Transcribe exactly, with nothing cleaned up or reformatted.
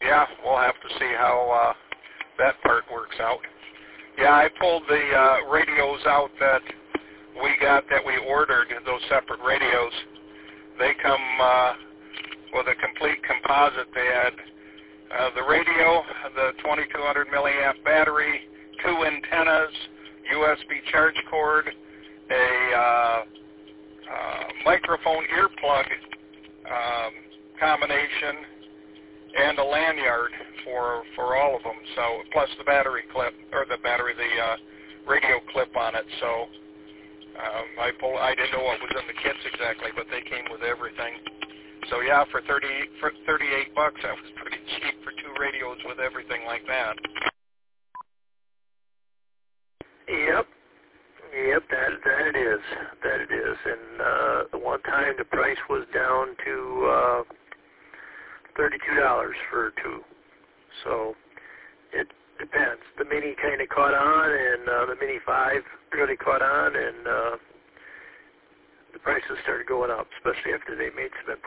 yeah, we'll have to see how uh, that part works out. Yeah, I pulled the uh, radios out that we got that we ordered, those separate radios. They come uh, with a complete composite. They had uh, the radio, the twenty-two hundred milliamp battery, two antennas, U S B charge cord, a uh, uh, microphone earplug um, combination, and a lanyard for for all of them. So plus the battery clip, or the battery, the uh, radio clip on it. So um, I pull, I didn't know what was in the kits exactly, but they came with everything. So yeah, for thirty for thirty-eight bucks, that was pretty cheap for two radios with everything like that. Yep. Yep, that that it is. That it is. And uh, the one time the price was down to uh, thirty-two dollars for two. So it depends. The Mini kind of caught on, and uh, the Mini five really caught on, and uh, the prices started going up, especially after they made some